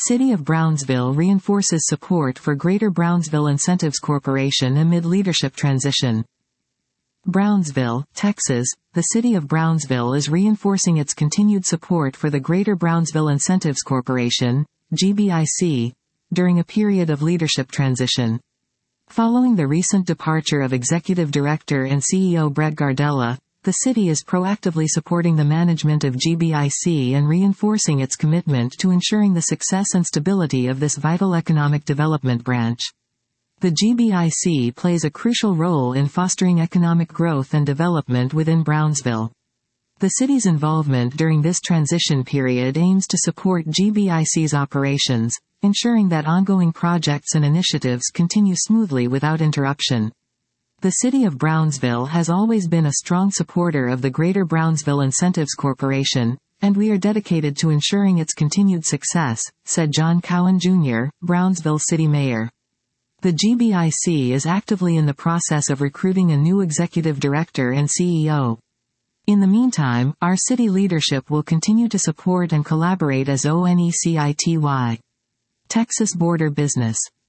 City of Brownsville reinforces support for Greater Brownsville Incentives Corporation amid leadership transition. Brownsville, Texas. The City of Brownsville is reinforcing its continued support for the Greater Brownsville Incentives Corporation, GBIC, during a period of leadership transition. Following the recent departure of Executive Director and CEO Brett Gardella, the city is proactively supporting the management of GBIC and reinforcing its commitment to ensuring the success and stability of this vital economic development branch. The GBIC plays a crucial role in fostering economic growth and development within Brownsville. The city's involvement during this transition period aims to support GBIC's operations, ensuring that ongoing projects and initiatives continue smoothly without interruption. The City of Brownsville has always been a strong supporter of the Greater Brownsville Incentives Corporation, and we are dedicated to ensuring its continued success, said John Cowan Jr., Brownsville City Mayor. The GBIC is actively in the process of recruiting a new executive director and CEO. In the meantime, our city leadership will continue to support and collaborate as ONECITY. Texas Border Business.